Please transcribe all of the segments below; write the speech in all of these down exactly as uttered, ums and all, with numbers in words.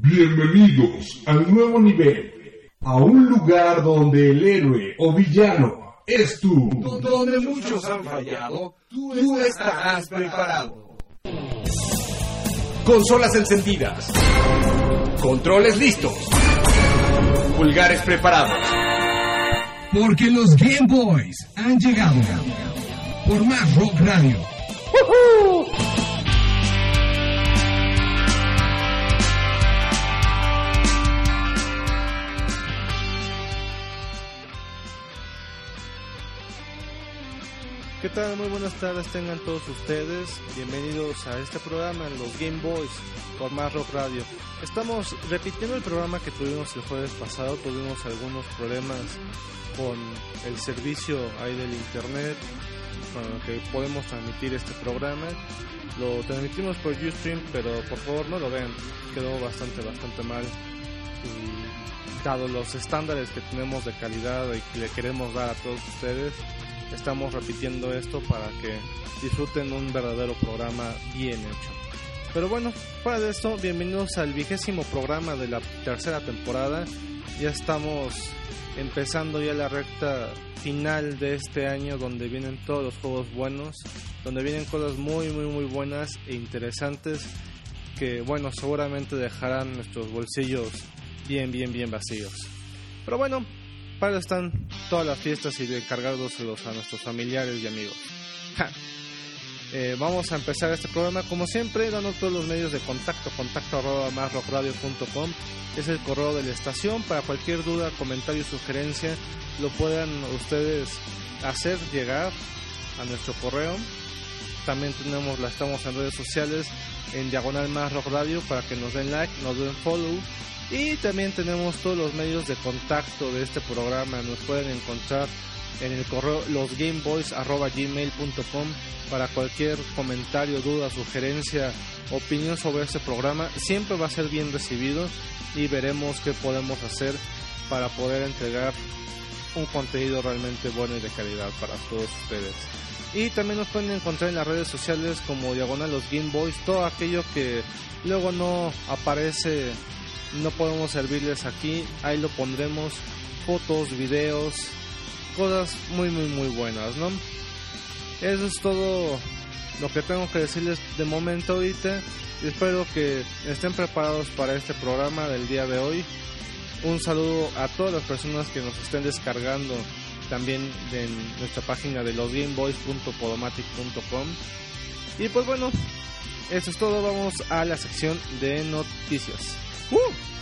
Bienvenidos al nuevo nivel, a un lugar donde el héroe o villano es tú. Donde muchos han fallado, tú estarás preparado. Consolas encendidas, controles listos, pulgares preparados. Porque los Game Boys han llegado por Más Rock Radio. ¡Woohoo! ¿Qué tal? Muy buenas tardes tengan todos ustedes. Bienvenidos a este programa, Los Game Boys, por Más Rock Radio. Estamos repitiendo el programa que tuvimos el jueves pasado. Tuvimos algunos problemas con el servicio ahí del internet con el que podemos transmitir este programa. Lo transmitimos por Ustream, pero por favor no lo vean. Quedó bastante, bastante mal. Y dado los estándares que tenemos de calidad y que le queremos dar a todos ustedes, estamos repitiendo esto para que disfruten un verdadero programa bien hecho. Pero bueno, fuera de esto, bienvenidos al vigésimo programa de la tercera temporada. Ya estamos empezando ya la recta final de este año, donde vienen todos los juegos buenos, donde vienen cosas muy muy muy buenas e interesantes que, bueno, seguramente dejarán nuestros bolsillos bien bien bien vacíos. Pero bueno, para están todas las fiestas y de encargárselos a nuestros familiares y amigos. Ja. Eh, vamos a empezar este programa como siempre dando todos los medios de contacto. Contacto arroba más rock radio punto com es el correo de la estación. Para cualquier duda, comentario, sugerencia, lo puedan ustedes hacer llegar a nuestro correo. También tenemos, la estamos en redes sociales en diagonal más rock radio para que nos den like, nos den follow. Y también tenemos todos los medios de contacto de este programa. Nos pueden encontrar en el correo losgameboys arroba gmail punto com para cualquier comentario, duda, sugerencia, opinión sobre este programa. Siempre va a ser bien recibido y veremos qué podemos hacer para poder entregar un contenido realmente bueno y de calidad para todos ustedes. Y también nos pueden encontrar en las redes sociales como diagonal los Game Boys. Todo aquello que luego no aparece, no podemos servirles aquí, ahí lo pondremos, fotos, videos, cosas muy muy muy buenas, ¿no? Eso es todo lo que tengo que decirles de momento ahorita. Y espero que estén preparados para este programa del día de hoy. Un saludo a todas las personas que nos estén descargando también en nuestra página de los gameboys punto podomatic punto com. Y pues bueno, eso es todo, vamos a la sección de noticias. ¡Uh!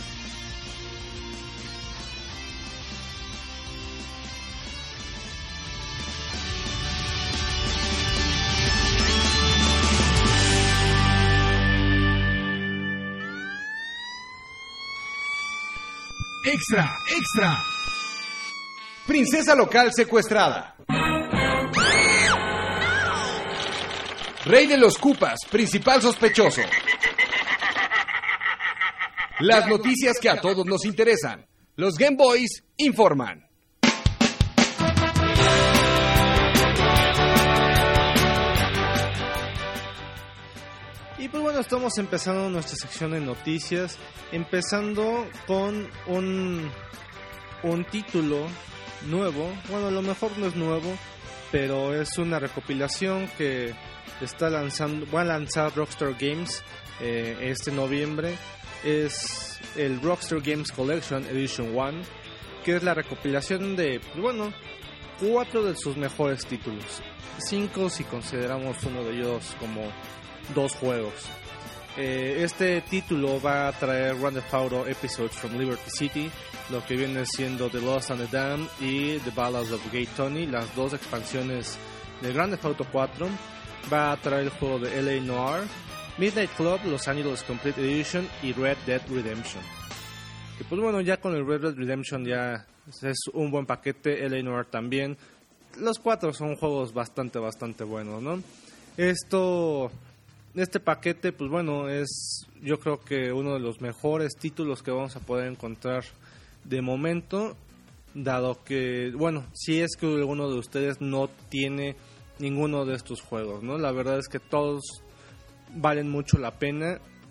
Extra, extra. Princesa local secuestrada. Rey de los Koopas, principal sospechoso. Las noticias que a todos nos interesan. Los Game Boys informan. Y pues bueno, estamos empezando nuestra sección de noticias, empezando con un, un título nuevo. Bueno, a lo mejor no es nuevo, pero es una recopilación que está lanzando, va a lanzar Rockstar Games eh, este noviembre. Es el Rockstar Games Collection Edition uno, que es la recopilación de, bueno, cuatro de sus mejores títulos. Cinco si consideramos uno de ellos como dos juegos. Eh, este título va a traer Grand Theft Auto Episodes from Liberty City, lo que viene siendo The Lost and the Damned y The Ballads of Gay Tony, las dos expansiones de Grand Theft Auto cuatro. Va a traer el juego de L A Noire, Midnight Club, Los Angeles Complete Edition y Red Dead Redemption. Que pues bueno, ya con el Red Dead Redemption ya es un buen paquete, L A Noire también. Los cuatro son juegos bastante, bastante buenos, ¿no? Esto... Este paquete, pues bueno, es yo creo que uno de los mejores títulos que vamos a poder encontrar de momento, dado que, bueno, si es que alguno de ustedes no tiene ninguno de estos juegos, ¿no? La verdad es que todos valen mucho la pena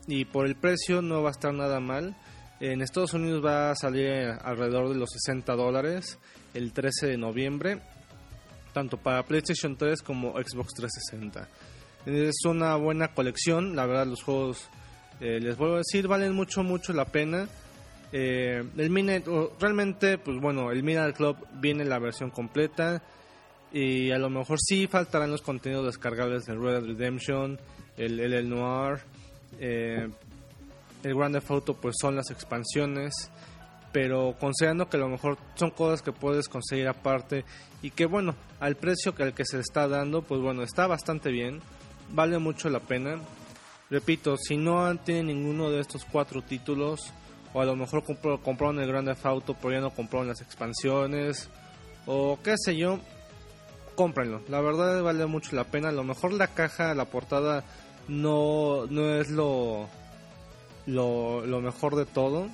y por el precio no va a estar nada mal. En Estados Unidos va a salir alrededor de los sesenta dólares el trece de noviembre, tanto para PlayStation tres como Xbox trescientos sesenta. Es una buena colección, la verdad los juegos, eh, les vuelvo a decir, valen mucho, mucho la pena. Eh, el Midnight, realmente, pues bueno, el Midnight Club viene en la versión completa y a lo mejor sí faltarán los contenidos descargables del Red Dead Redemption, el L L Noir, eh, el Grand Theft Auto, pues son las expansiones, pero considerando que a lo mejor son cosas que puedes conseguir aparte y que bueno, al precio que al que se está dando, pues bueno, está bastante bien, vale mucho la pena. Repito, si no tienen ninguno de estos cuatro títulos, o a lo mejor compro, compraron el Grand Theft Auto pero ya no compraron las expansiones, o qué sé yo, cómprenlo, la verdad vale mucho la pena. A lo mejor la caja, la portada no, no es lo, lo, lo mejor de todo.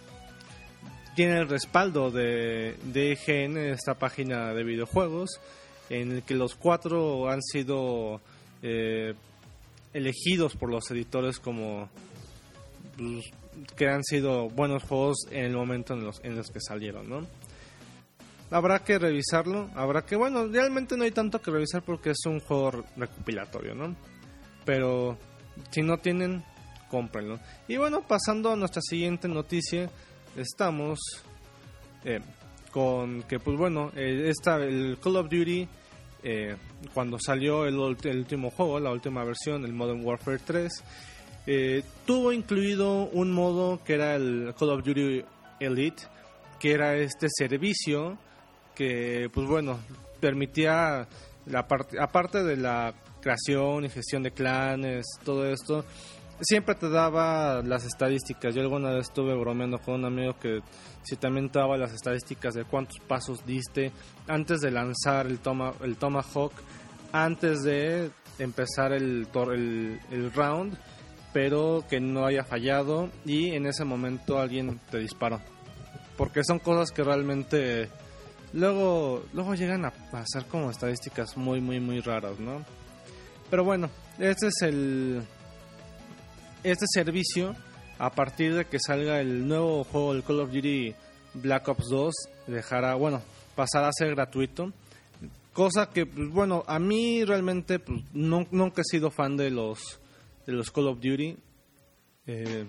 Tiene el respaldo de, de I G N, esta página de videojuegos, en el que los cuatro han sido eh, elegidos por los editores como pues, que han sido buenos juegos en el momento en los, en los que salieron, ¿no? Habrá que revisarlo, habrá que, bueno, realmente no hay tanto que revisar porque es un juego recopilatorio, ¿no? Pero si no tienen, cómprenlo. Y bueno, pasando a nuestra siguiente noticia, estamos eh, con que, pues bueno, eh, esta, el Call of Duty, eh, cuando salió el, el último juego, la última versión, el Modern Warfare tres, eh, tuvo incluido un modo que era el Call of Duty Elite, que era este servicio que, pues bueno, permitía, la parte, aparte de la creación y gestión de clanes, todo esto, siempre te daba las estadísticas. Yo alguna vez estuve bromeando con un amigo que si también te daba las estadísticas de cuántos pasos diste antes de lanzar el, toma, el Tomahawk, antes de empezar el, el, el round, pero que no haya fallado y en ese momento alguien te disparó. Porque son cosas que realmente luego luego llegan a pasar como estadísticas muy, muy, muy raras, ¿no? Pero bueno, este es el... Este servicio, a partir de que salga el nuevo juego, el Call of Duty Black Ops dos, dejará, bueno, pasará a ser gratuito. Cosa que, pues, bueno, a mí realmente pues, no, nunca he sido fan de los de los Call of Duty. Eh,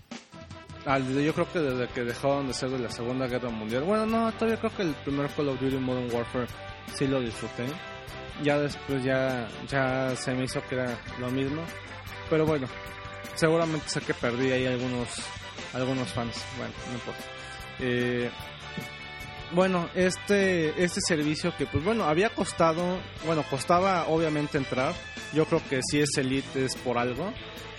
yo creo que desde que dejaron de ser de la Segunda Guerra Mundial. Bueno, no, todavía creo que el primer Call of Duty Modern Warfare sí lo disfruté. Ya después ya, ya se me hizo que era lo mismo. Pero bueno, seguramente sé que perdí ahí algunos algunos fans. Bueno, no importa. Eh, bueno, este este servicio que pues bueno, había costado, bueno, costaba obviamente entrar. Yo creo que si es Elite es por algo.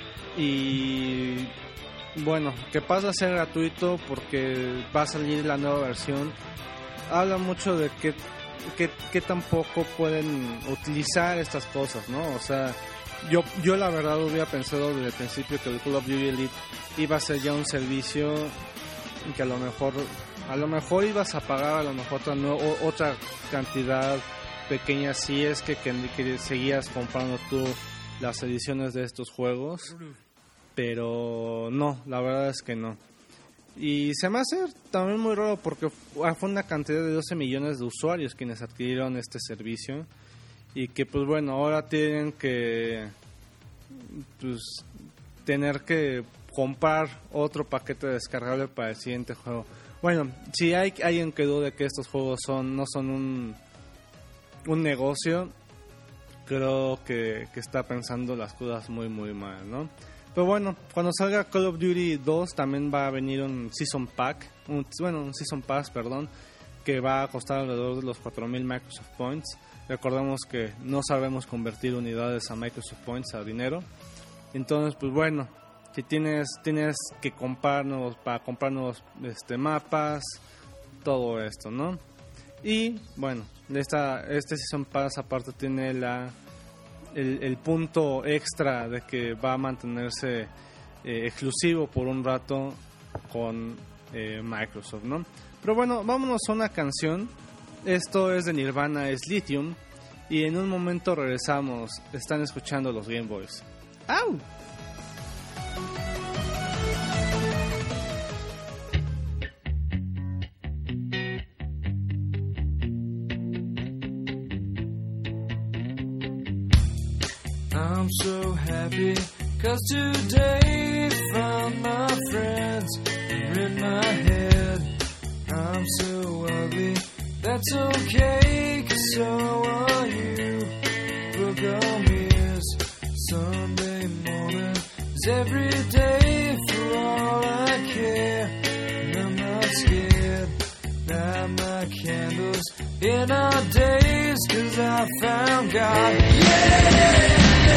Y bueno, que pasa a ser gratuito porque va a salir la nueva versión. Habla mucho de que que, que tampoco pueden utilizar estas cosas, ¿no? O sea, Yo, yo la verdad hubiera pensado desde el principio que el Call of Duty Elite iba a ser ya un servicio que a lo mejor a lo mejor ibas a pagar a lo mejor otra, no, otra cantidad pequeña si es que, que, que seguías comprando tú las ediciones de estos juegos, pero no, la verdad es que no. Y se me hace también muy raro porque fue una cantidad de doce millones de usuarios quienes adquirieron este servicio. Y que pues bueno, ahora tienen que pues tener que comprar otro paquete descargable para el siguiente juego. Bueno, si hay alguien que dude que estos juegos son no son un un negocio, creo que, que está pensando las cosas muy muy mal, ¿no? Pero bueno, cuando salga Call of Duty dos también va a venir un Season Pack, un, bueno, un Season Pass, perdón, que va a costar alrededor de los cuatro mil Microsoft Points. Recordemos que no sabemos convertir unidades a Microsoft Points a dinero. Entonces, pues bueno, si tienes tienes que comprar nuevos, para comprar nuevos este, mapas, todo esto, ¿no? Y bueno, esta, este Season Pass aparte tiene la el, el punto extra de que va a mantenerse eh, exclusivo por un rato con eh, Microsoft, ¿no? Pero bueno, vámonos a una canción. Esto es de Nirvana, es Lithium. Y en un momento regresamos. Están escuchando los Game Boys. ¡Au! I'm so happy, 'cause today found my friends are in my head. I'm so ugly, that's okay, 'cause so are you. Book on me is Sunday morning is every day for all I care. And I'm not scared, light my candles in our days, 'cause I found God. Yeah!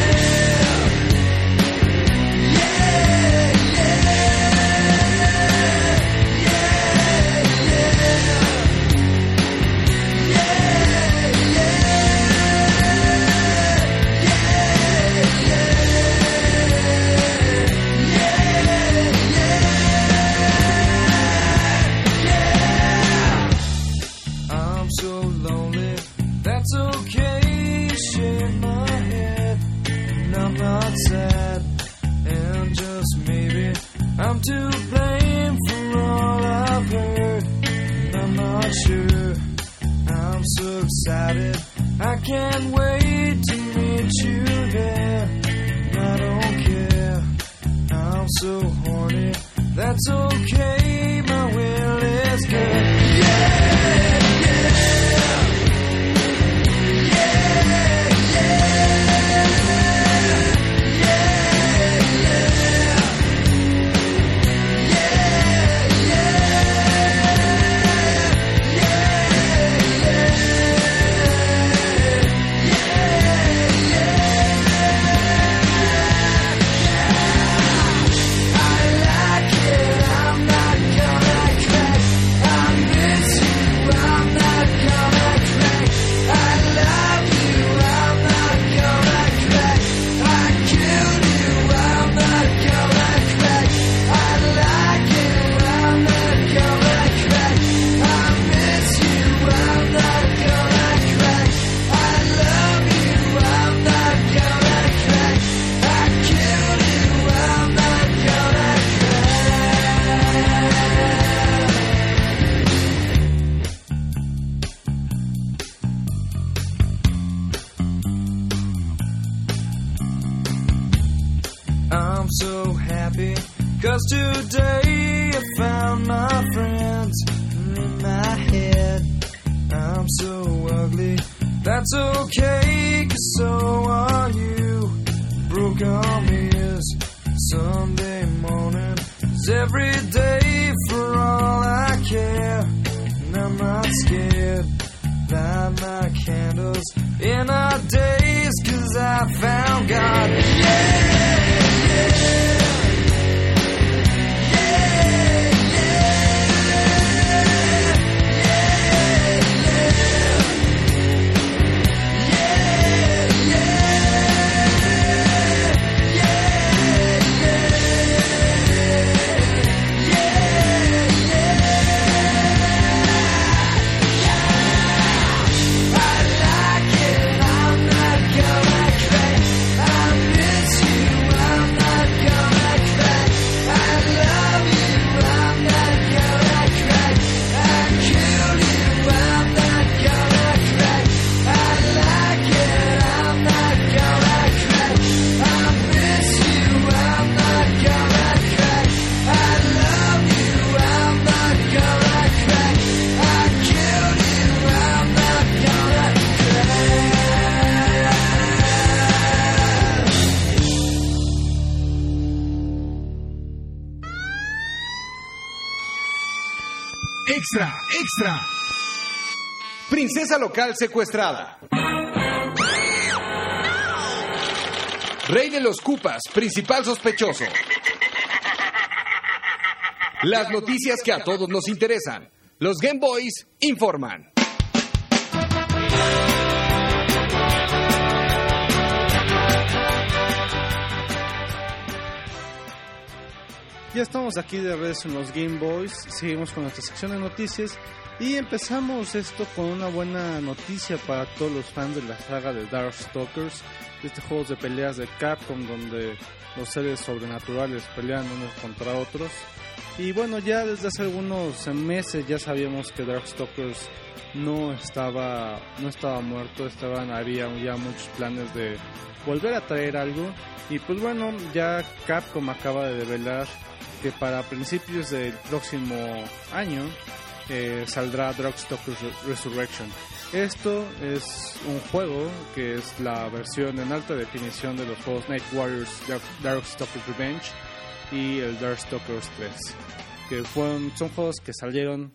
That's okay, shake my head, and I'm not sad, and just maybe I'm to blame for all I've heard, and I'm not sure, I'm so excited, I can't wait to meet you there, and I don't care, I'm so horny, that's okay, my will is good, yeah, yeah. I'm so happy, 'cause today I found my friends in my head. I'm so ugly, that's okay, 'cause so are you. Broke on me is Sunday morning, is every day for all I care. And I'm not scared, light my candles in our days, 'cause I found God. Yeah! Extra, extra. Princesa local secuestrada. Rey de los Koopas, principal sospechoso. Las noticias que a todos nos interesan. Los Game Boys informan. Ya estamos aquí de regreso en los Game Boys, seguimos con nuestra sección de noticias y empezamos esto con una buena noticia para todos los fans de la saga de Darkstalkers, este juego de peleas de Capcom donde los seres sobrenaturales pelean unos contra otros. Y bueno, ya desde hace algunos meses ya sabíamos que Darkstalkers no estaba no estaba muerto, estaban había ya muchos planes de volver a traer algo. Y pues bueno, ya Capcom acaba de develar que para principios del próximo año eh, saldrá Darkstalkers Resurrection. Esto es un juego que es la versión en alta definición de los juegos Night Warriors, Darkstalkers Revenge y el Darkstalkers tres, que fueron, son juegos que salieron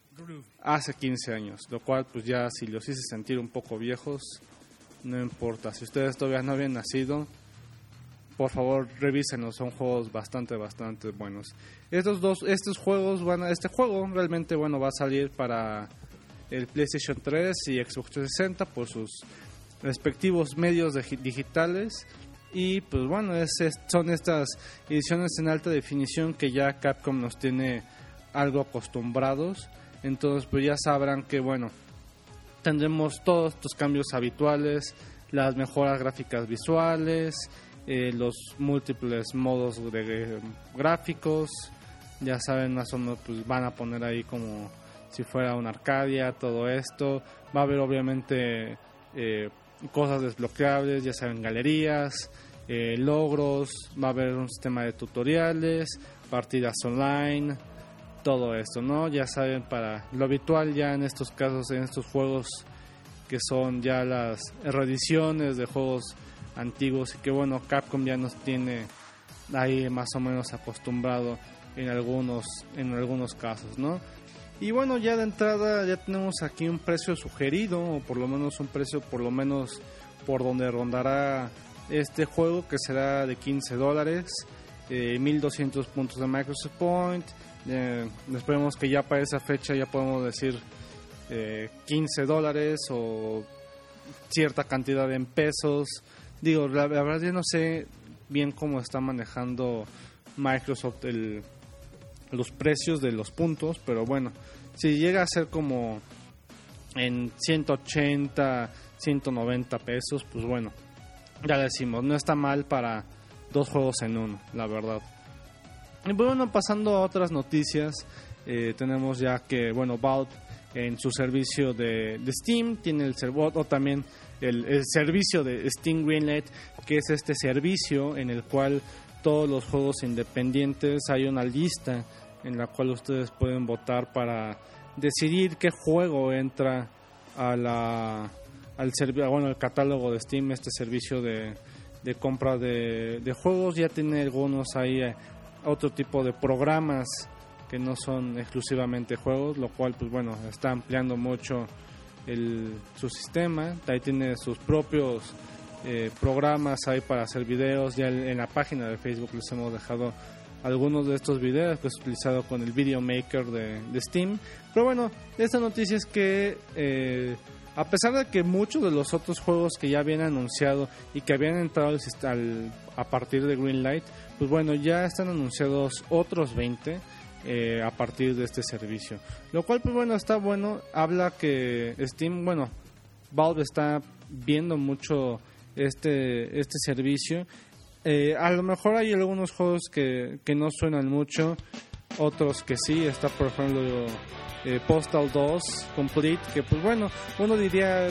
hace quince años, lo cual pues ya si los hice sentir un poco viejos, no importa. Si ustedes todavía no habían nacido, por favor revísenlos, son juegos bastante bastante buenos. Estos dos estos juegos van a, este juego realmente bueno va a salir para el PlayStation tres y Xbox trescientos sesenta por sus respectivos medios de, digitales. Y pues bueno, es, es, son estas ediciones en alta definición que ya Capcom nos tiene algo acostumbrados. Entonces pues ya sabrán que bueno, tendremos todos estos cambios habituales, las mejoras gráficas visuales, eh, los múltiples modos de, eh, gráficos. Ya saben, más o menos pues van a poner ahí como si fuera una Arcadia, todo esto. Va a haber obviamente eh, cosas desbloqueables, ya saben, galerías, eh, logros, va a haber un sistema de tutoriales, partidas online, todo esto, ¿no? Ya saben, para lo habitual ya en estos casos, en estos juegos que son ya las reediciones de juegos antiguos y que bueno, Capcom ya nos tiene ahí más o menos acostumbrado en algunos, en algunos casos, ¿no? Y bueno, ya de entrada ya tenemos aquí un precio sugerido, o por lo menos un precio por lo menos por donde rondará este juego, que será de quince dólares, eh, mil doscientos puntos de Microsoft Point. Eh, esperemos que ya para esa fecha ya podemos decir eh, quince dólares o cierta cantidad en pesos. Digo, la, la verdad yo no sé bien cómo está manejando Microsoft el, los precios de los puntos, pero bueno, si llega a ser como en ciento ochenta, ciento noventa pesos, pues bueno, ya decimos, no está mal para dos juegos en uno, la verdad. Y bueno, pasando a otras noticias, eh, tenemos ya que, bueno, Valve en su servicio de, de Steam tiene el servo, o también el, el servicio de Steam Greenlight, que es este servicio en el cual todos los juegos independientes hay una lista en la cual ustedes pueden votar para decidir qué juego entra a la al servi- bueno, al catálogo de Steam, este servicio de, de compra de, de juegos. Ya tiene algunos ahí eh, otro tipo de programas que no son exclusivamente juegos, lo cual pues bueno, está ampliando mucho el, su sistema. Ahí tiene sus propios eh, programas ahí para hacer videos. Ya en la página de Facebook les hemos dejado algunos de estos videos que es utilizado con el Video Maker de, de Steam. Pero bueno, esta noticia es que eh, a pesar de que muchos de los otros juegos que ya habían anunciado y que habían entrado al, al, a partir de Greenlight, pues bueno, ya están anunciados otros veinte eh, a partir de este servicio, lo cual pues bueno, está bueno. Habla que Steam, bueno, Valve está viendo mucho este, este servicio. Eh, a lo mejor hay algunos juegos que, que no suenan mucho, otros que sí. Está por ejemplo eh, Postal dos Complete, que pues bueno, uno diría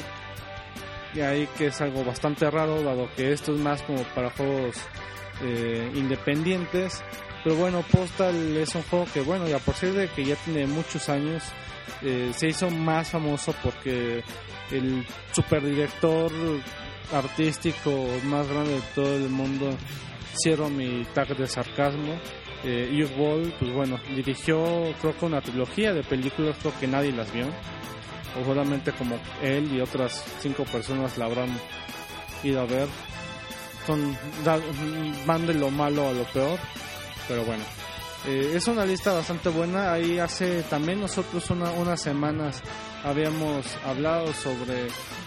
que ahí que es algo bastante raro, dado que esto es más como para juegos eh, independientes. Pero bueno, Postal es un juego que bueno, y a partir de que ya tiene muchos años, eh, se hizo más famoso porque el superdirector artístico más grande de todo el mundo, cierro mi tag de sarcasmo, eh, Uwe Boll, pues bueno, dirigió creo que una trilogía de películas, creo que nadie las vio, o solamente como él y otras cinco personas la habrán ido a ver. Son, da, van de lo malo a lo peor, pero bueno, eh, es una lista bastante buena. Ahí hace también nosotros una, unas semanas habíamos hablado sobre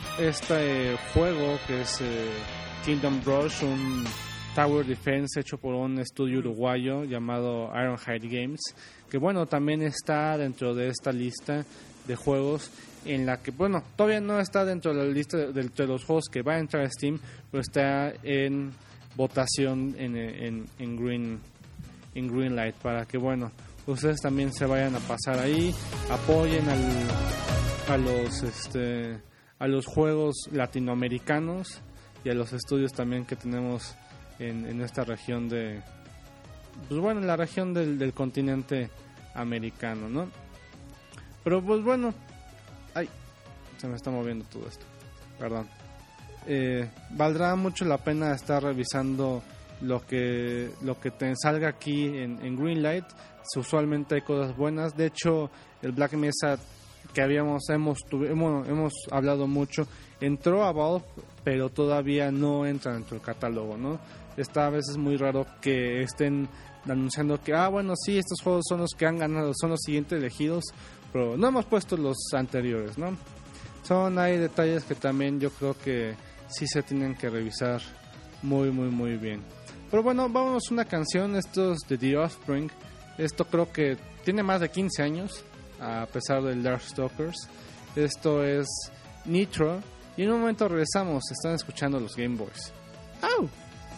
este juego que es eh, Kingdom Rush, un Tower Defense hecho por un estudio uruguayo llamado Ironhide Games, que bueno, también está dentro de esta lista de juegos, en la que bueno, todavía no está dentro de la lista de, de, de los juegos que va a entrar a Steam, pero está en votación en, en, en Green en Greenlight, para que bueno, ustedes también se vayan a pasar ahí, apoyen al, a los este a los juegos latinoamericanos y a los estudios también que tenemos en, en esta región de, pues bueno, en la región del, del continente americano, ¿no? Pero pues bueno, ay, se me está moviendo todo esto, perdón. Eh, valdrá mucho la pena estar revisando lo que lo que te salga aquí en, en Greenlight. Usualmente hay cosas buenas. De hecho, el Black Mesa que habíamos hemos tuve, hemos, hemos hablado mucho entró a Valve, pero todavía no entra dentro del catálogo, ¿no? Está a veces muy raro que estén anunciando que ah bueno sí, estos juegos son los que han ganado, son los siguientes elegidos, pero no hemos puesto los anteriores, ¿no? Son hay detalles que también yo creo que sí se tienen que revisar muy muy muy bien. Pero bueno, vámonos a una canción. Esto es de The Offspring. Esto creo que tiene más de quince años, a pesar del Darkstalkers. Esto es Nitro. Y en un momento regresamos. Están escuchando los Game Boys. ¡Au!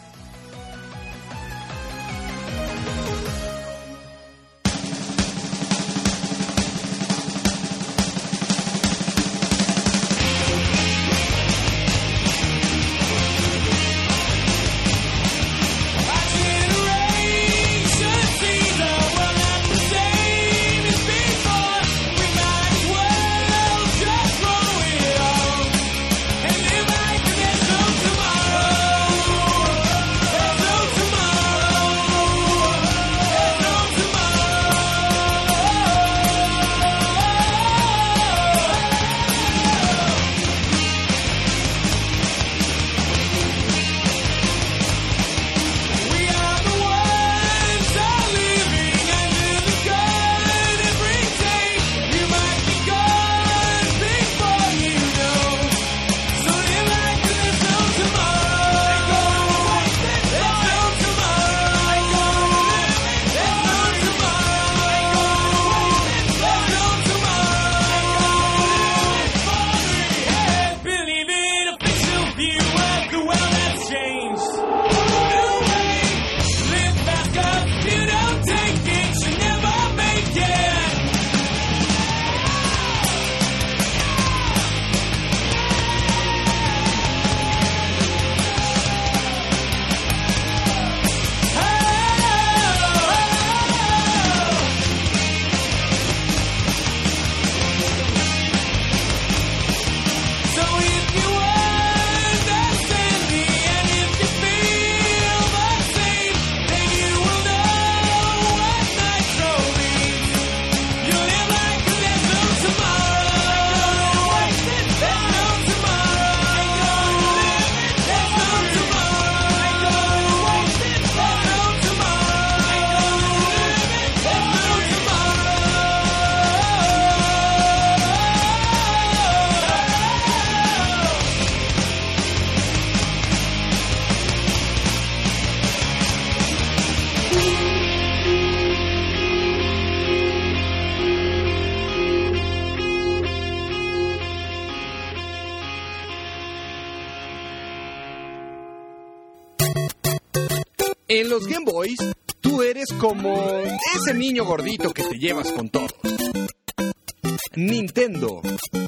En los Game Boys, tú eres como ese niño gordito que te llevas con todos. Nintendo.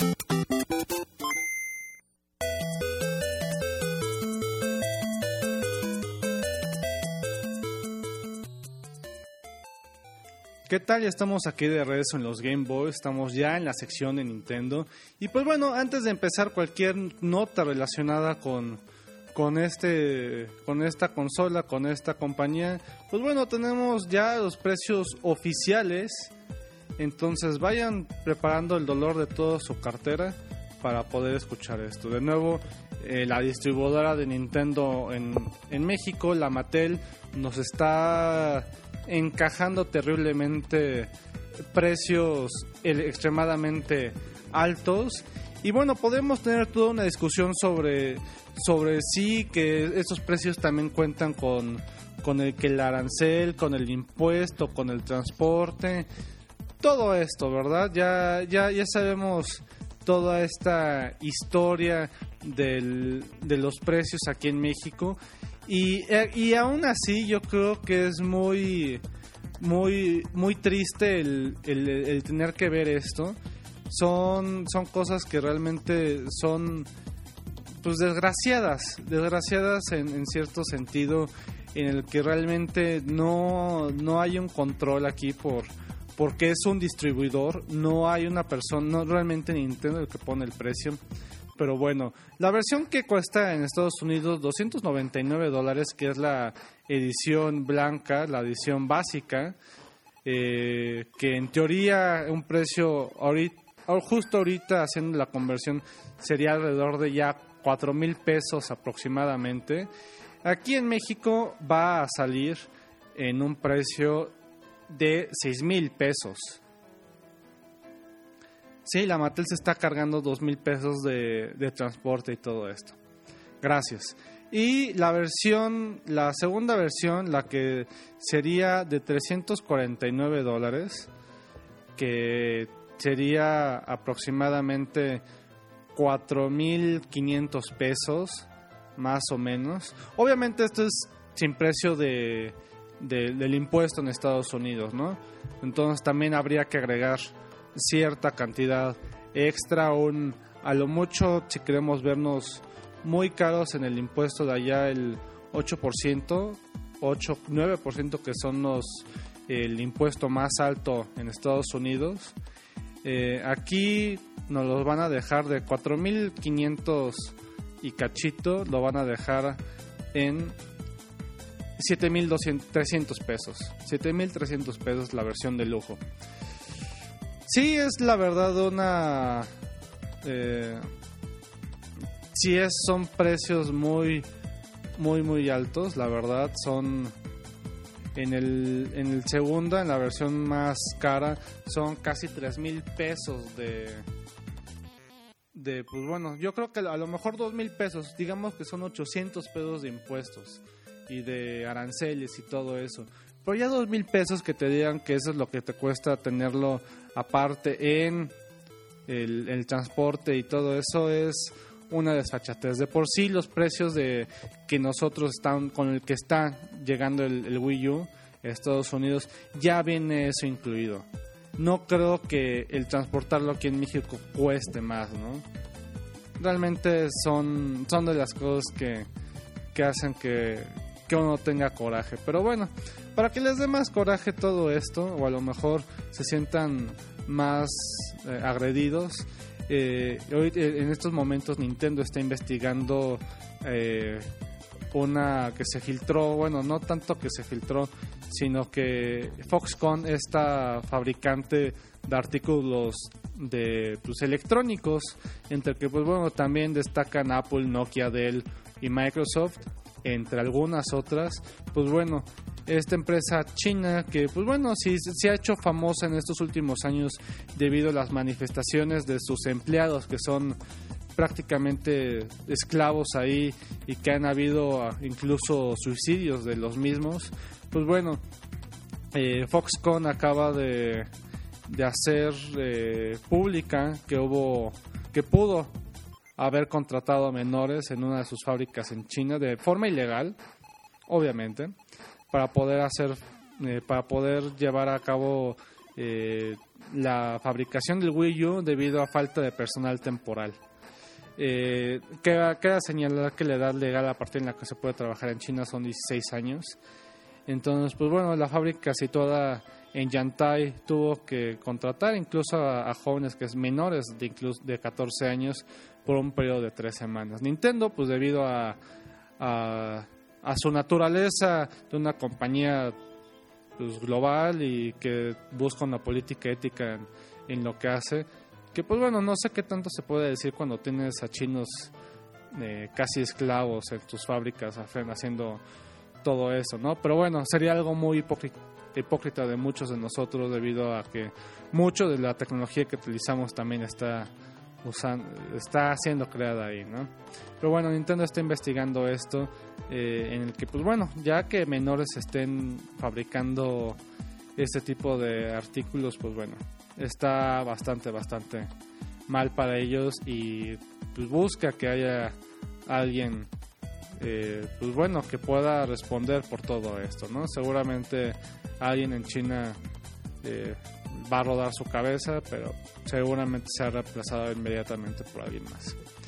¿Qué tal? Ya estamos aquí de regreso en los Game Boys, estamos ya en la sección de Nintendo. Y pues bueno, antes de empezar cualquier nota relacionada con, con, este, con esta consola, con esta compañía, pues bueno, tenemos ya los precios oficiales. Entonces vayan preparando el dolor de toda su cartera para poder escuchar esto. De nuevo, eh, la distribuidora de Nintendo en, en México, la Mattel, nos está encajando terriblemente precios extremadamente altos. Y bueno, podemos tener toda una discusión sobre, sobre sí que esos precios también cuentan con, con el, que el arancel, con el impuesto, con el transporte, todo esto, ¿verdad? Ya, ya, ya sabemos toda esta historia del, de los precios aquí en México. Y, y aún así yo creo que es muy muy muy triste el, el, el tener que ver esto. Son, son cosas que realmente son pues desgraciadas, desgraciadas en, en cierto sentido, en el que realmente no, no hay un control aquí por porque es un distribuidor, no hay una persona, no realmente Nintendo el que pone el precio. Pero bueno, la versión que cuesta en Estados Unidos doscientos noventa y nueve dólares, que es la edición blanca, la edición básica, eh, que en teoría un precio ahorita, justo ahorita haciendo la conversión sería alrededor de ya cuatro mil pesos aproximadamente. Aquí en México va a salir en un precio de seis mil pesos. Sí, la Mattel se está cargando dos mil pesos de, de transporte y todo esto. Gracias. Y la versión, la segunda versión, la que sería de trescientos cuarenta y nueve dólares, que sería aproximadamente cuatro mil quinientos pesos, más o menos. Obviamente esto es sin precio de, de, del impuesto en Estados Unidos, ¿no? Entonces también habría que agregar cierta cantidad extra, un, a lo mucho si queremos vernos muy caros en el impuesto de allá, el ocho por ciento, ocho, nueve por ciento, que son los el impuesto más alto en Estados Unidos. Eh, aquí nos los van a dejar de cuatro mil quinientos y cachito, lo van a dejar en siete mil trescientos pesos. siete mil trescientos pesos la versión de lujo. Sí, es la verdad una... Eh, sí es, son precios muy, muy, muy altos, la verdad. Son... En el, en el segundo, en la versión más cara, son casi tres mil pesos de... de pues bueno, yo creo que a lo mejor dos mil pesos, digamos que son ochocientos pesos de impuestos y de aranceles y todo eso. Pero ya dos mil pesos que te digan que eso es lo que te cuesta tenerlo aparte en el, el transporte y todo eso, es una desfachatez. De por sí los precios de que nosotros están con el que está llegando el, el Wii U a Estados Unidos, ya viene eso incluido. No creo que el transportarlo aquí en México cueste más, ¿no? Realmente son, son de las cosas que, que hacen que, que uno tenga coraje. Pero bueno, para que les dé más coraje todo esto, o a lo mejor se sientan más eh, agredidos, eh, hoy en estos momentos Nintendo está investigando eh, una que se filtró, bueno, no tanto que se filtró, sino que Foxconn, esta fabricante de artículos de pues, electrónicos, entre que pues bueno también destacan Apple, Nokia, Dell y Microsoft, entre algunas otras. Pues bueno, esta empresa china que pues bueno sí se ha hecho famosa en estos últimos años debido a las manifestaciones de sus empleados, que son prácticamente esclavos ahí y que han habido incluso suicidios de los mismos. Pues bueno, eh, Foxconn acaba de, de hacer eh, pública que hubo, que pudo haber contratado a menores en una de sus fábricas en China de forma ilegal, obviamente, para poder hacer, eh, para poder llevar a cabo eh, la fabricación del Wii U debido a falta de personal temporal. Eh, queda, queda señalar que la edad legal a partir de la que se puede trabajar en China son dieciséis años. Entonces, pues bueno, la fábrica situada en Yantai tuvo que contratar incluso a, a jóvenes que es menores de incluso de catorce años por un periodo de tres semanas. Nintendo, pues debido a, a, a su naturaleza de una compañía pues, global y que busca una política ética en, en lo que hace, que pues bueno, no sé qué tanto se puede decir cuando tienes a chinos eh, casi esclavos en tus fábricas haciendo todo eso, ¿no? Pero bueno, sería algo muy hipócrita, hipócrita de muchos de nosotros debido a que mucho de la tecnología que utilizamos también está usando, está siendo creada ahí, ¿no? Pero bueno, Nintendo está investigando esto eh, en el que pues bueno, ya que menores estén fabricando este tipo de artículos, pues bueno, está bastante, bastante mal para ellos y pues busca que haya alguien eh, pues bueno, que pueda responder por todo esto, ¿no? Seguramente alguien en China eh, va a rodar su cabeza, pero seguramente se ha reemplazado inmediatamente por alguien más.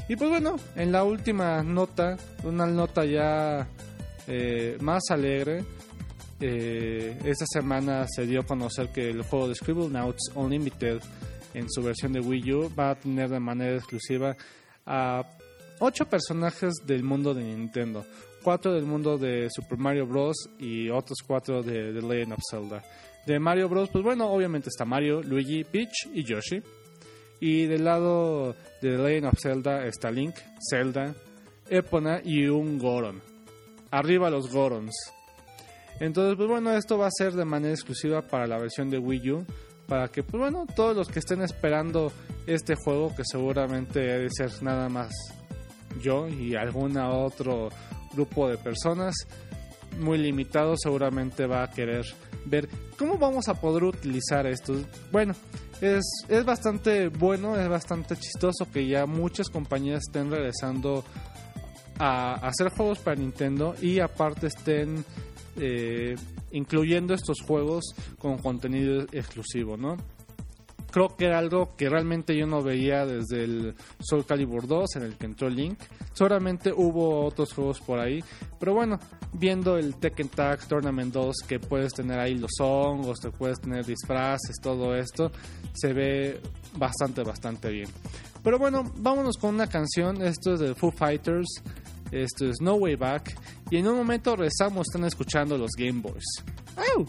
Y pues bueno, en la última nota, una nota ya eh, más alegre, eh, esta semana se dio a conocer que el juego de Scribblenauts Unlimited en su versión de Wii U va a tener de manera exclusiva a ocho personajes del mundo de Nintendo, cuatro del mundo de Super Mario Bros. Y otros cuatro de The Legend of Zelda. De Mario Bros, pues bueno, obviamente está Mario, Luigi, Peach y Yoshi. Y del lado de The Legend of Zelda está Link, Zelda, Epona y un Goron. Arriba los Gorons. Entonces, pues bueno, esto va a ser de manera exclusiva para la versión de Wii U, para que, pues bueno, todos los que estén esperando este juego, que seguramente debe ser nada más yo y algún otro grupo de personas muy limitado, seguramente va a querer ver cómo vamos a poder utilizar esto. Bueno, es, es bastante bueno, es bastante chistoso que ya muchas compañías estén regresando a hacer juegos para Nintendo y aparte estén eh, incluyendo estos juegos con contenido exclusivo, ¿no? Creo que era algo que realmente yo no veía desde el Soul Calibur dos, en el que entró Link. Seguramente hubo otros juegos por ahí, pero bueno, viendo el Tekken Tag Tournament dos, que puedes tener ahí los hongos, te puedes tener disfraces, todo esto, se ve bastante, bastante bien. Pero bueno, vámonos con una canción. Esto es de Foo Fighters, esto es No Way Back, y en un momento regresamos. Están escuchando los Game Boys. ¡Au!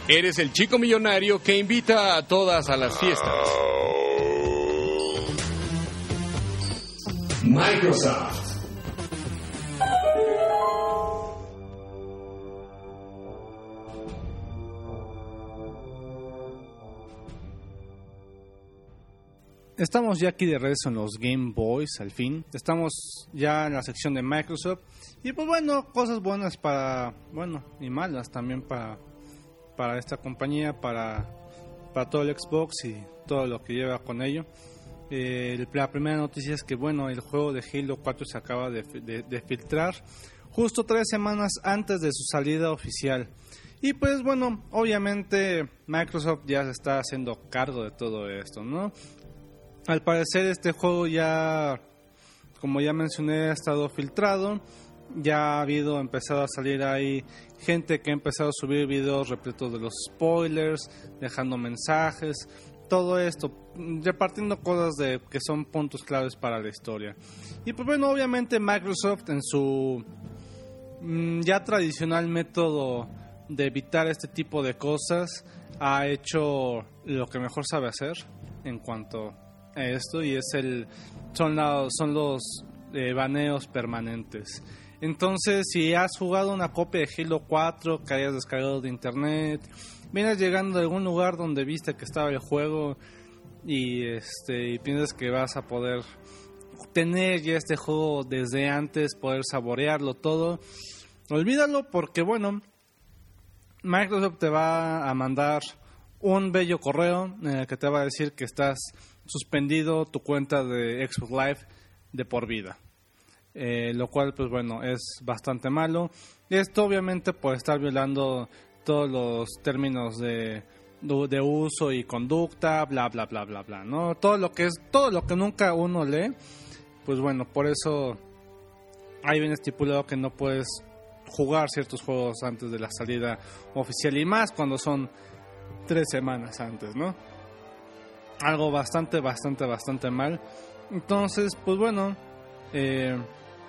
Eres el chico millonario que invita a todas a las fiestas. Microsoft. Estamos ya aquí de regreso en los Game Boys, al fin. Estamos ya en la sección de Microsoft. Y pues bueno, cosas buenas para, bueno, y malas también para, para esta compañía, para, para todo el Xbox y todo lo que lleva con ello. Eh, la primera noticia es que, bueno, el juego de Halo cuatro se acaba de, de, de filtrar justo tres semanas antes de su salida oficial. Y pues bueno, obviamente Microsoft ya se está haciendo cargo de todo esto, ¿no? Al parecer este juego ya, como ya mencioné, ha estado filtrado. Ya ha habido, empezado a salir ahí gente que ha empezado a subir videos repletos de los spoilers, dejando mensajes, todo esto, repartiendo cosas de que son puntos claves para la historia. Y pues bueno, obviamente Microsoft en su mmm, ya tradicional método de evitar este tipo de cosas ha hecho lo que mejor sabe hacer en cuanto a esto, y es el son, la, son los eh, baneos permanentes. Entonces, si has jugado una copia de Halo cuatro que hayas descargado de internet, vienes llegando a algún lugar donde viste que estaba el juego y este y piensas que vas a poder tener ya este juego desde antes, poder saborearlo todo, olvídalo, porque bueno, Microsoft te va a mandar un bello correo en el que te va a decir que estás suspendido tu cuenta de Xbox Live de por vida. Eh, lo cual pues bueno, es bastante malo. Esto obviamente por estar violando todos los términos de, de uso y conducta, bla bla bla bla bla, ¿no? Todo lo que es, todo lo que nunca uno lee, pues bueno, por eso ahí viene estipulado que no puedes jugar ciertos juegos antes de la salida oficial, y más cuando son tres semanas antes, ¿no? Algo bastante, bastante, bastante mal. Entonces, pues bueno, eh,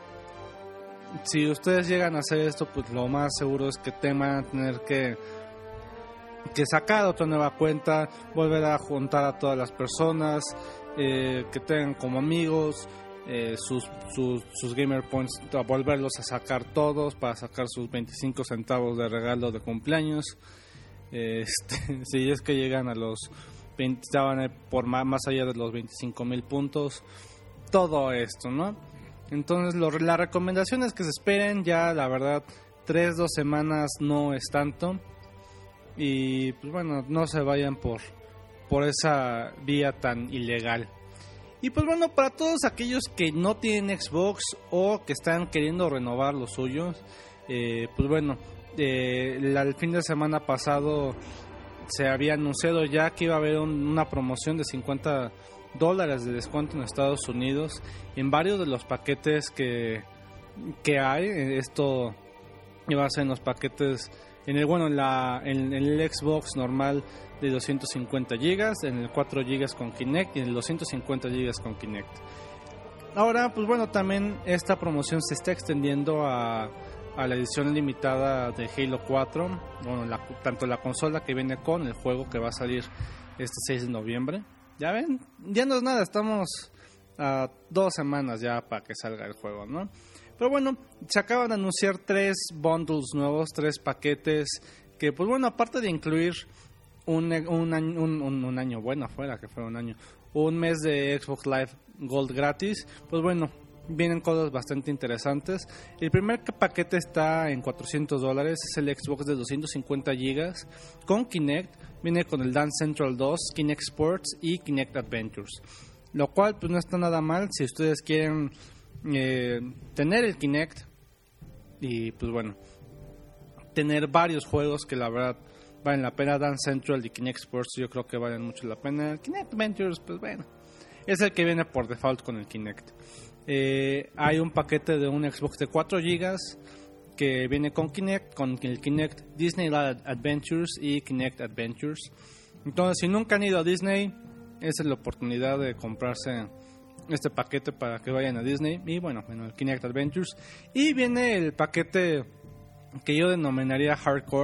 si ustedes llegan a hacer esto, pues lo más seguro es que te van a tener que que sacar otra nueva cuenta, volver a juntar a todas las personas eh, que tengan como amigos, eh, sus, sus, sus gamer points, a volverlos a sacar todos para sacar sus veinticinco centavos de regalo de cumpleaños. Este, si es que llegan a los veinte, estaban por más, más allá de los veinticinco mil puntos, todo esto, ¿no? Entonces lo, la recomendación es que se esperen, ya la verdad tres, dos semanas no es tanto, y pues bueno, no se vayan por, por esa vía tan ilegal. Y pues bueno, para todos aquellos que no tienen Xbox o que están queriendo renovar los suyos, eh, pues bueno, eh, la, el fin de semana pasado se había anunciado ya que iba a haber un, una promoción de cincuenta dólares de descuento en Estados Unidos en varios de los paquetes que, que hay. Esto iba a ser en los paquetes, en el bueno en, la, en, en el Xbox normal de doscientos cincuenta gigas, en el cuatro gigas con Kinect y en el doscientos cincuenta gigas con Kinect. Ahora, pues bueno, también esta promoción se está extendiendo a, a la edición limitada de Halo cuatro, bueno, la, tanto la consola que viene con el juego que va a salir este seis de noviembre. Ya ven, ya no es nada, estamos a dos semanas ya para que salga el juego, ¿no? Pero bueno, se acaban de anunciar tres bundles nuevos, tres paquetes que, pues bueno, aparte de incluir un, un, año, un, un, un año, bueno, afuera que fue un año, un mes de Xbox Live Gold gratis, pues bueno, vienen cosas bastante interesantes. El primer paquete está en cuatrocientos dólares, es el Xbox de doscientos cincuenta gigas con Kinect. Viene con el Dance Central dos, Kinect Sports y Kinect Adventures, lo cual pues no está nada mal si ustedes quieren eh, tener el Kinect y pues bueno, tener varios juegos que la verdad valen la pena. Dance Central y Kinect Sports yo creo que valen mucho la pena. Kinect Adventures pues bueno, es el que viene por default con el Kinect. Eh, hay un paquete de un Xbox de cuatro gigas que viene con Kinect, con el Kinect Disneyland Adventures y Kinect Adventures. Entonces, si nunca han ido a Disney, esa es la oportunidad de comprarse este paquete para que vayan a Disney. Y bueno, bueno, el Kinect Adventures. Y viene el paquete que yo denominaría hardcore,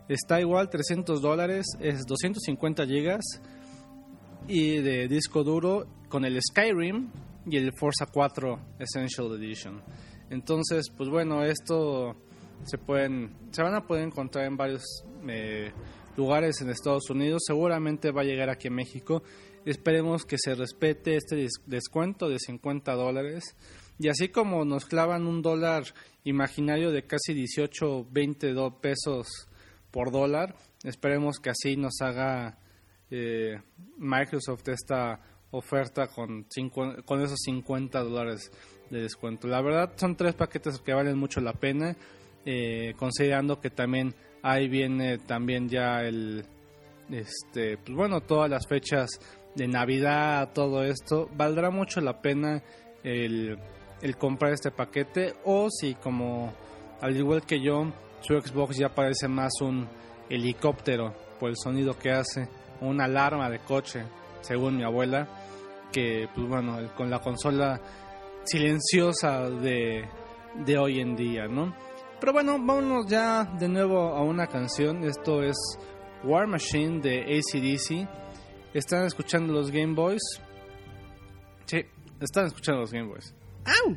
Está igual, trescientos dólares, es doscientos cincuenta gigas y de disco duro con el Skyrim y el Forza cuatro Essential Edition. Entonces, pues bueno, esto se pueden, se van a poder encontrar en varios eh, lugares en Estados Unidos. Seguramente va a llegar aquí a México. Esperemos que se respete este des- descuento de cincuenta dólares. Y así como nos clavan un dólar imaginario de casi dieciocho, veinte pesos por dólar, esperemos que así nos haga eh, Microsoft esta oferta con, cinco, con esos cincuenta dólares de descuento. La verdad son tres paquetes que valen mucho la pena, eh, considerando que también ahí viene también ya el, este, pues bueno, todas las fechas de Navidad, todo esto, valdrá mucho la pena el, el comprar este paquete, o si como al igual que yo, su Xbox ya parece más un helicóptero por el sonido que hace, una alarma de coche, según mi abuela, que pues bueno, con la consola silenciosa de, de hoy en día, ¿no? Pero bueno, vámonos ya de nuevo a una canción. Esto es War Machine de A C D C. ¿Están escuchando los Game Boys? Sí, están escuchando los Game Boys. ¡Au!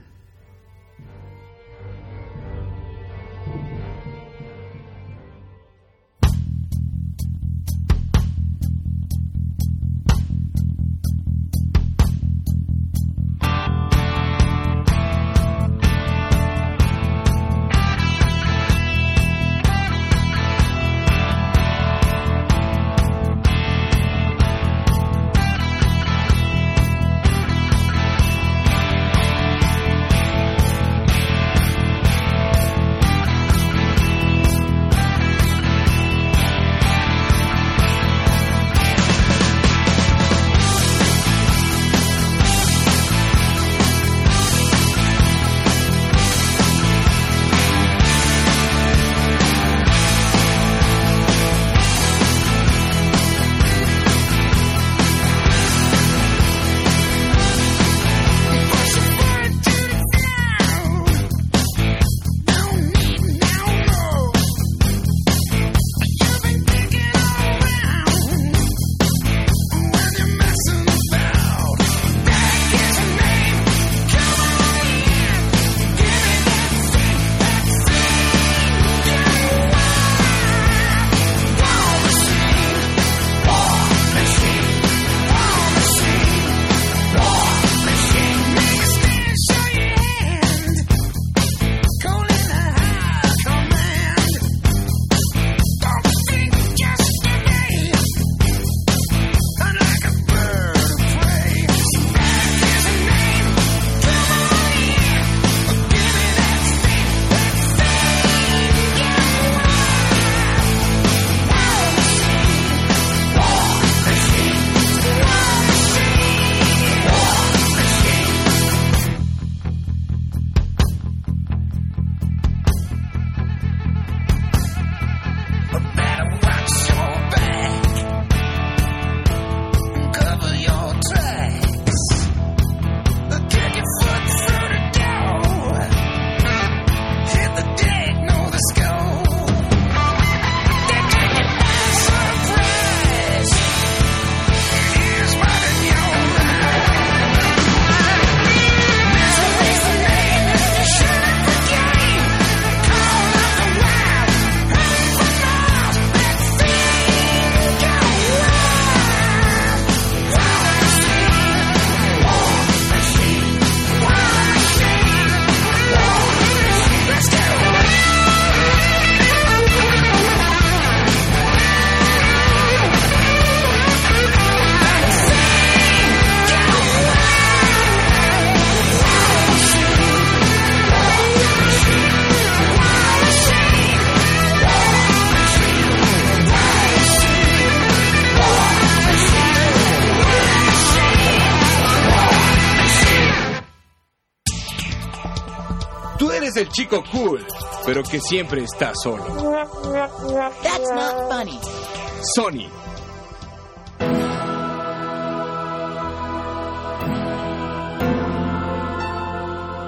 eres el chico cool, pero que siempre está solo. That's not funny. Sony.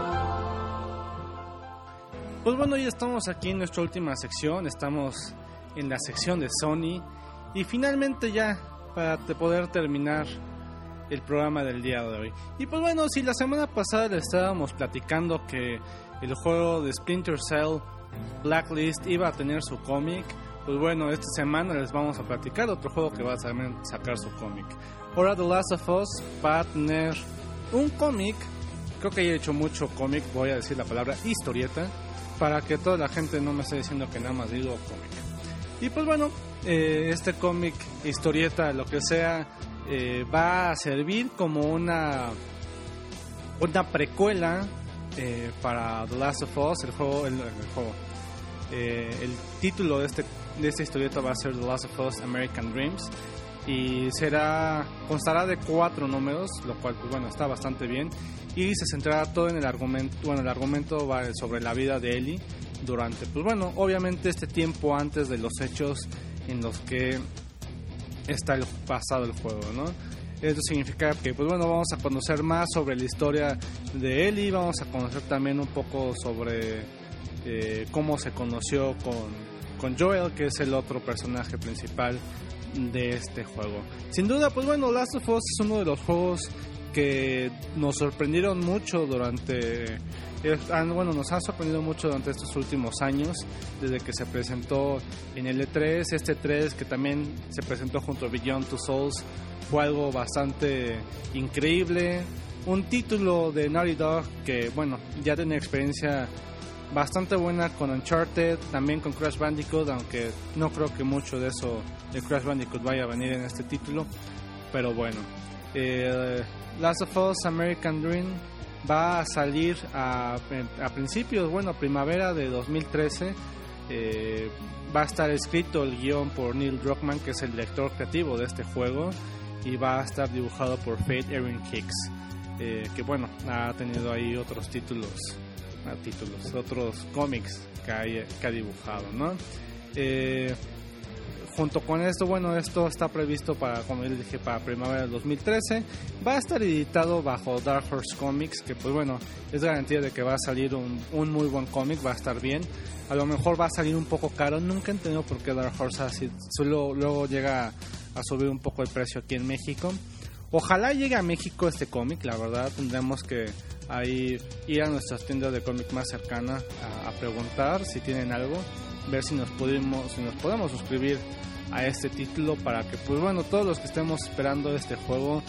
Pues bueno, ya estamos aquí en nuestra última sección. Estamos en la sección de Sony. Y finalmente ya, para poder terminar el programa del día de hoy. Y pues bueno, si la semana pasada le estábamos platicando que el juego de Splinter Cell Blacklist iba a tener su cómic, pues bueno, esta semana les vamos a platicar otro juego que va a también sacar su cómic. Ahora The Last of Us va a tener un cómic, creo que ya he hecho mucho cómic, voy a decir la palabra historieta, para que toda la gente no me esté diciendo que nada más digo cómic. Y pues bueno, eh, este cómic, historieta, lo que sea, eh, va a servir como una una precuela eh, para The Last of Us, el juego, el, el juego. Eh, el título de este de esta historieta va a ser The Last of Us American Dreams y será constará de cuatro números, lo cual pues bueno, está bastante bien, y se centrará todo en el argumento. Bueno, el argumento va sobre la vida de Ellie durante, pues bueno, obviamente este tiempo antes de los hechos en los que está el pasado del juego, ¿no? Esto significa que, pues bueno, vamos a conocer más sobre la historia de Ellie, vamos a conocer también un poco sobre eh, cómo se conoció con, con Joel, que es el otro personaje principal de este juego. Sin duda, pues bueno, Last of Us es uno de los juegos que nos sorprendieron mucho durante... Bueno, nos ha sorprendido mucho durante estos últimos años, desde que se presentó en el E tres, este E tres que también se presentó junto a Beyond Two Souls, fue algo bastante increíble, un título de Naughty Dog que, bueno, ya tiene experiencia bastante buena con Uncharted, también con Crash Bandicoot, aunque no creo que mucho de eso de Crash Bandicoot vaya a venir en este título, pero bueno, eh, Last of Us American Dream va a salir a, a principios, bueno, primavera de dos mil trece. Eh, va a estar escrito el guión por Neil Druckmann, que es el director creativo de este juego, y va a estar dibujado por Faith Erin Hicks, eh, que bueno, ha tenido ahí otros títulos, ah, títulos, otros cómics que, hay, que ha dibujado, ¿no? Eh, Junto con esto, bueno, esto está previsto para, como les dije, para primavera del dos mil trece. Va a estar editado bajo Dark Horse Comics, que pues bueno, es garantía de que va a salir un, un muy buen cómic, va a estar bien. A lo mejor va a salir un poco caro, nunca he entendido por qué Dark Horse así, solo luego llega a subir un poco el precio aquí en México. Ojalá llegue a México este cómic, la verdad tendremos que ahí ir a nuestras tiendas de cómic más cercanas a, a preguntar si tienen algo, ver si nos podemos, si nos podemos suscribir a este título para que, pues bueno, todos los que estemos esperando este juego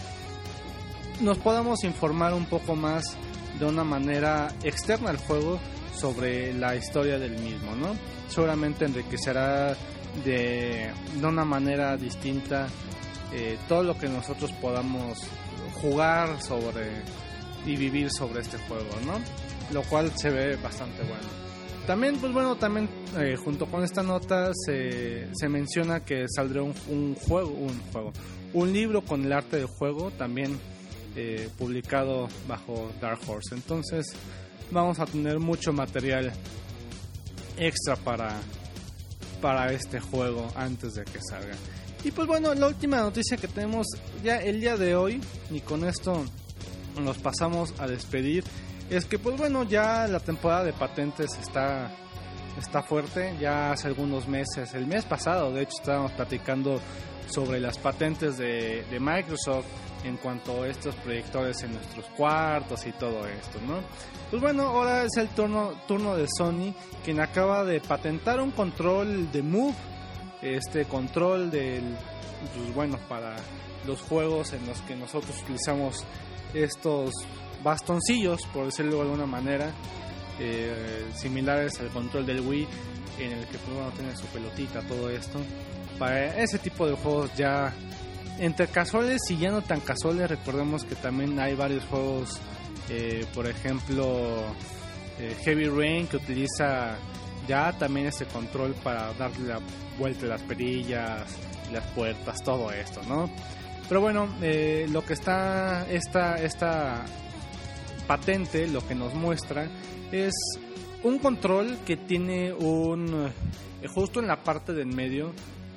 nos podamos informar un poco más de una manera externa al juego sobre la historia del mismo, ¿no? Seguramente enriquecerá de, de una manera distinta eh, todo lo que nosotros podamos jugar sobre y vivir sobre este juego, ¿no? Lo cual se ve bastante bueno. También, pues bueno, también eh, junto con esta nota se, se menciona que saldrá un, un juego, un juego, un libro con el arte del juego, también eh, publicado bajo Dark Horse. Entonces vamos a tener mucho material extra para, para este juego antes de que salga. Y pues bueno, la última noticia que tenemos ya el día de hoy, y con esto nos pasamos a despedir, es que pues bueno, ya la temporada de patentes está, está fuerte. Ya hace algunos meses, el mes pasado de hecho, estábamos platicando sobre las patentes de, de Microsoft en cuanto a estos proyectores en nuestros cuartos y todo esto, ¿no? Pues bueno, ahora es el turno, turno de Sony, quien acaba de patentar un control de Move, este control del, pues bueno, para los juegos en los que nosotros utilizamos estos bastoncillos, por decirlo de alguna manera, eh, similares al control del Wii, en el que pues, bueno, tiene su pelotita, todo esto. Para ese tipo de juegos ya entre casuales y ya no tan casuales, recordemos que también hay varios juegos, eh, por ejemplo eh, Heavy Rain, que utiliza ya también este control para darle la vuelta a las perillas, las puertas, todo esto, ¿no? Pero bueno, eh, lo que está esta, esta patente, lo que nos muestra es un control que tiene un, eh, justo en la parte del medio,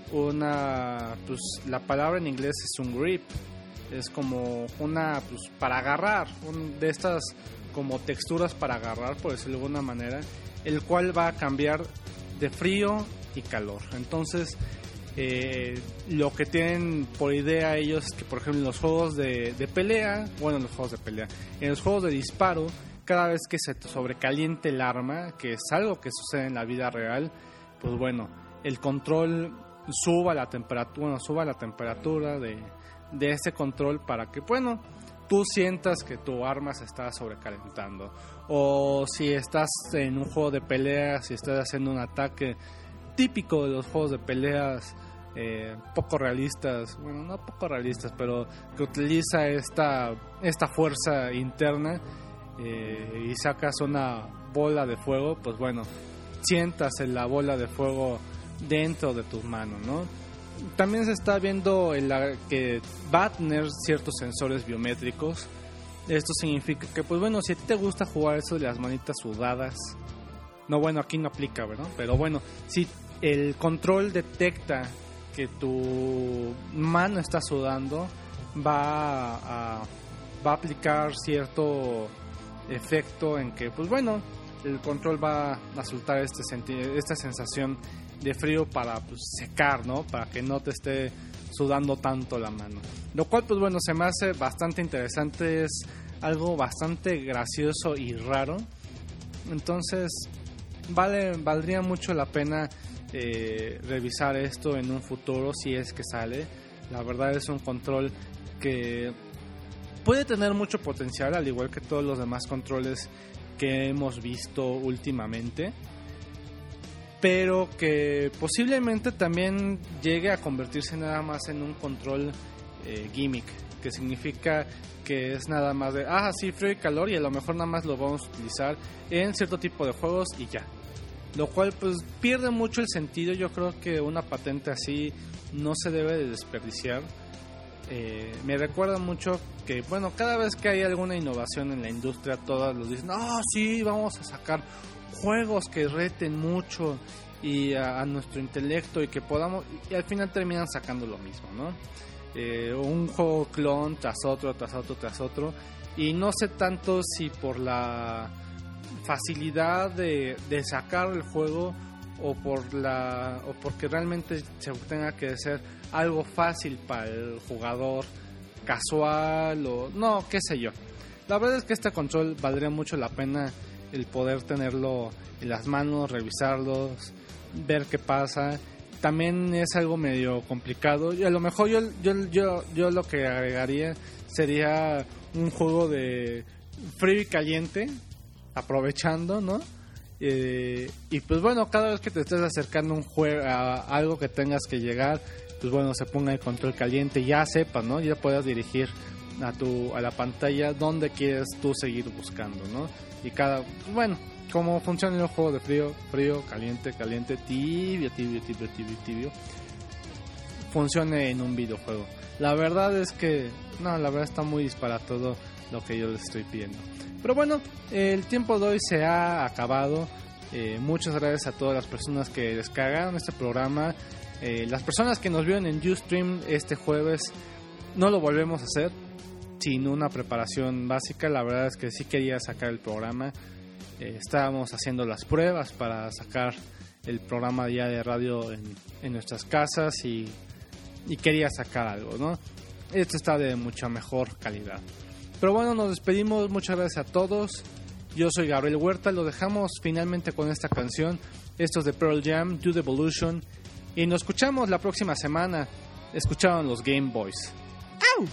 una, pues la palabra en inglés es un grip, es como una, pues para agarrar, un, de estas como texturas para agarrar, por decirlo de alguna manera, el cual va a cambiar de frío y calor. Entonces, eh, lo que tienen por idea ellos es que, por ejemplo, en los juegos de, de pelea, bueno, en los juegos de pelea, en los juegos de disparo, cada vez que se te sobrecaliente el arma, que es algo que sucede en la vida real, pues bueno, el control suba la temperatura, bueno, suba la temperatura de, de ese control para que, bueno, tú sientas que tu arma se está sobrecalentando. O si estás en un juego de peleas, si estás haciendo un ataque típico de los juegos de peleas eh, poco realistas, bueno, no poco realistas, pero que utiliza esta, esta fuerza interna, eh, y sacas una bola de fuego, pues bueno, sientas en la bola de fuego dentro de tus manos, ¿no? También se está viendo en la, que va a tener ciertos sensores biométricos. Esto significa que, pues bueno, si a ti te gusta jugar eso de las manitas sudadas, no, bueno, aquí no aplica, ¿verdad? Pero bueno, si el control detecta que tu mano está sudando, va a, va a aplicar cierto efecto en que, pues bueno, el control va a soltar este senti- esta sensación de frío para, pues, secar, ¿no? Para que no te esté sudando tanto la mano. Lo cual, pues bueno, se me hace bastante interesante, es algo bastante gracioso y raro. Entonces, vale, valdría mucho la pena eh, revisar esto en un futuro si es que sale. La verdad es un control que puede tener mucho potencial, al igual que todos los demás controles que hemos visto últimamente, pero que posiblemente también llegue a convertirse nada más en un control eh, gimmick, que significa que es nada más de, ah, sí, frío y calor, y a lo mejor nada más lo vamos a utilizar en cierto tipo de juegos y ya. Lo cual pues pierde mucho el sentido. Yo creo que una patente así no se debe de desperdiciar. Eh, me recuerda mucho que, bueno, cada vez que hay alguna innovación en la industria, todos los dicen, ah, sí, vamos a sacar juegos que reten mucho y a, a nuestro intelecto y que podamos, y al final terminan sacando lo mismo, ¿no? Eh, un juego clon tras otro, tras otro, tras otro, y no sé tanto si por la facilidad de, de sacar el juego o por la o porque realmente se tenga que ser algo fácil para el jugador casual o no, qué sé yo. La verdad es que este control valdría mucho la pena el poder tenerlo en las manos, revisarlos, ver qué pasa. También es algo medio complicado y a lo mejor yo yo yo yo lo que agregaría sería un juego de frío y caliente, aprovechando, ¿no? Eh, y pues bueno, cada vez que te estés acercando a un juego, a algo que tengas que llegar, pues bueno, se ponga el control caliente, ya sepas, ¿no? Ya puedas dirigir a tu a la pantalla donde quieres tú seguir buscando, ¿no? Y cada, bueno, como funciona el juego de frío, frío, caliente, caliente, tibio, tibio, tibio, tibio, tibio, funcione en un videojuego. La verdad es que, no, la verdad está muy disparatado lo que yo les estoy pidiendo. Pero bueno, el tiempo de hoy se ha acabado. Eh, muchas gracias a todas las personas que descargaron este programa. Eh, las personas que nos vieron en Ustream este jueves, no lo volvemos a hacer sin una preparación básica. La verdad es que sí quería sacar el programa. Eh, estábamos haciendo las pruebas para sacar el programa ya de radio en, en nuestras casas y, y quería sacar algo, ¿no? Este está de mucha mejor calidad. Pero bueno, nos despedimos. Muchas gracias a todos. Yo soy Gabriel Huerta. Lo dejamos finalmente con esta canción. Esto es de Pearl Jam, Do the Evolution. Y nos escuchamos la próxima semana. Escucharon los Game Boys. ¡Au!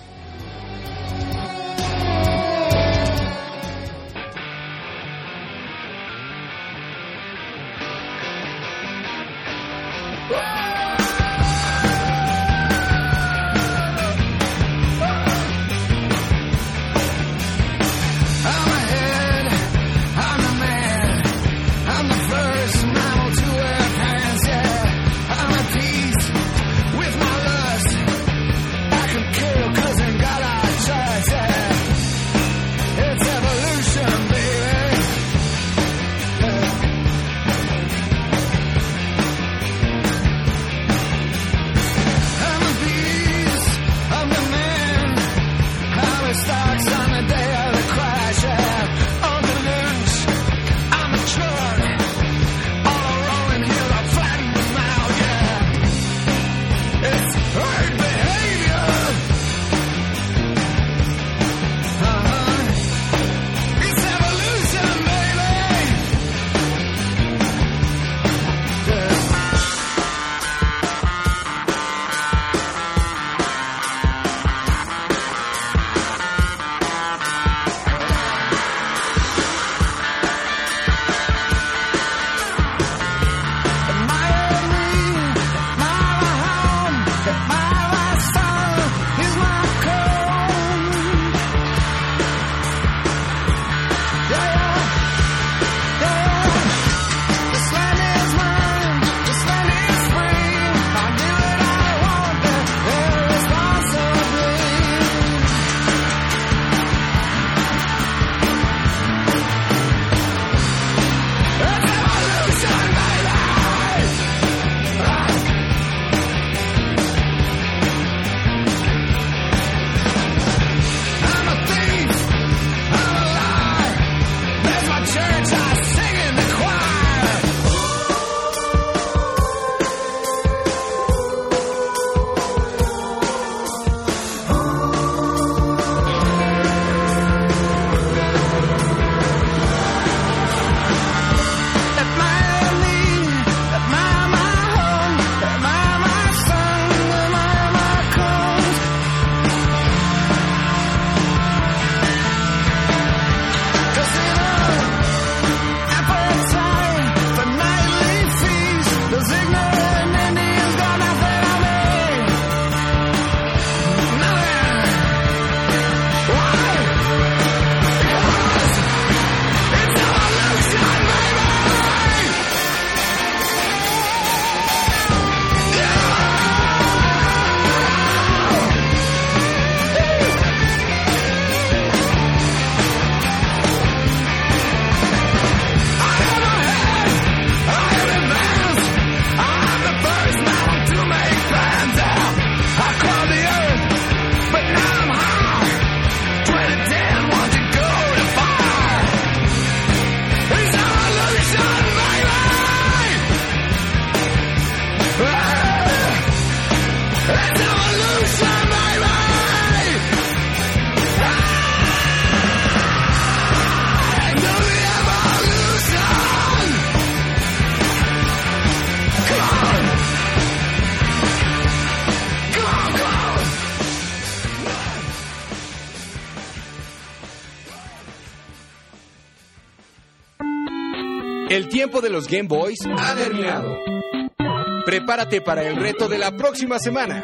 El tiempo de los Game Boys Ha terminado. Prepárate para el reto de la próxima semana.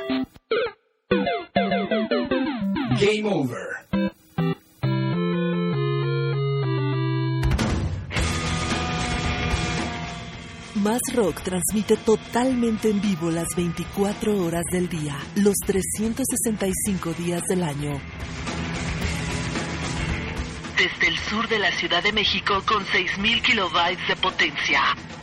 Game over. Más Rock transmite totalmente en vivo las veinticuatro horas del día, los trescientos sesenta y cinco días del año. Desde el sur de la Ciudad de México con seis mil kilobytes de potencia.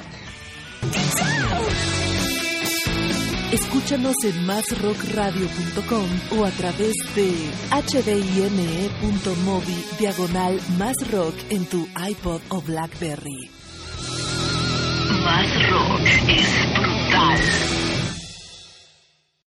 Escúchanos en más rock radio punto com o a través de hdine punto mobi diagonal Más Rock en tu iPod o BlackBerry. Más Rock es brutal.